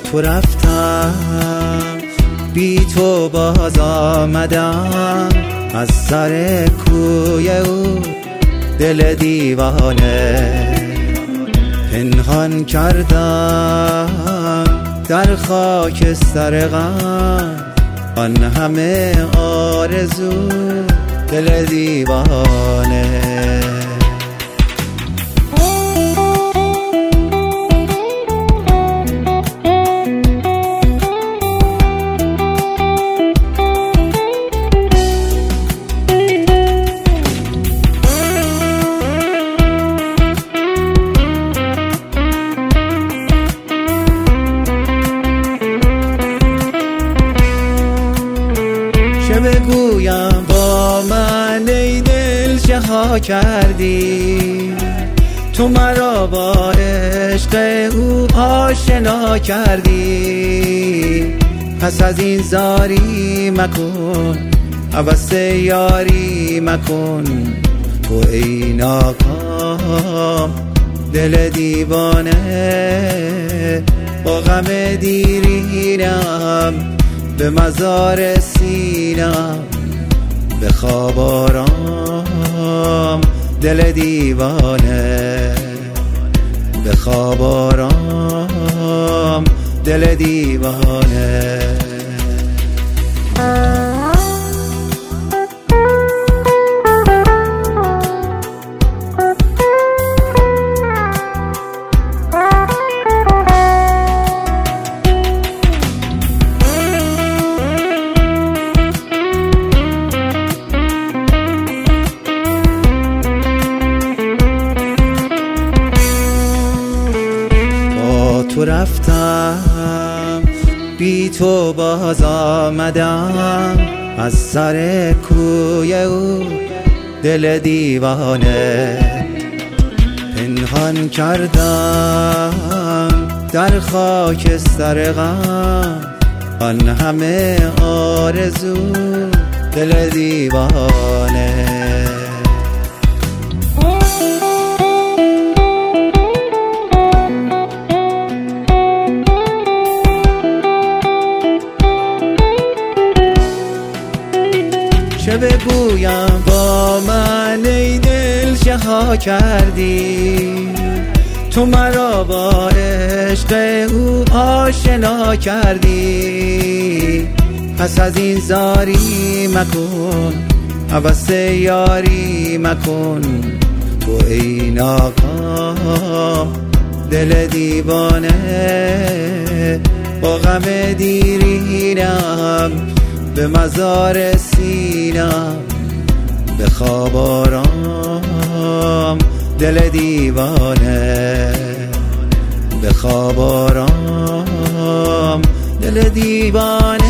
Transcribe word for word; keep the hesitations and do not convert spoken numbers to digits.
تو رفتم بی تو باز آمدم از سر کوی او دل دیوانه پنهان کردم در خاکستر غم آن همه آرزو دل دیوانه چه بگویم با من ای دل چه ها کردی تو مرا با عشق او آشنا کردی پس از این زاری مکن هوس یاری مکن تو ای ناکام دل دیوانه با غم دیرینم به مزار سینم به خواب آرام دل دیوانه به خواب آرام دل دیوانه تو رفتم بی تو باز آمدم از سر کوی او دل دیوانه پنهان کردم در خاکستر غم آن همه آرزو دل دیوانه چه بگویم با من ای دل چه ها کردی تو مرا با عشق او آشنا کردی پس از این زاری مکن هوس یاری مکن تو ای ناکام دل دیوانه با غم دیرینم به مزار سینم به خواب آرام دل دیوانه به خواب آرام دل دیوانه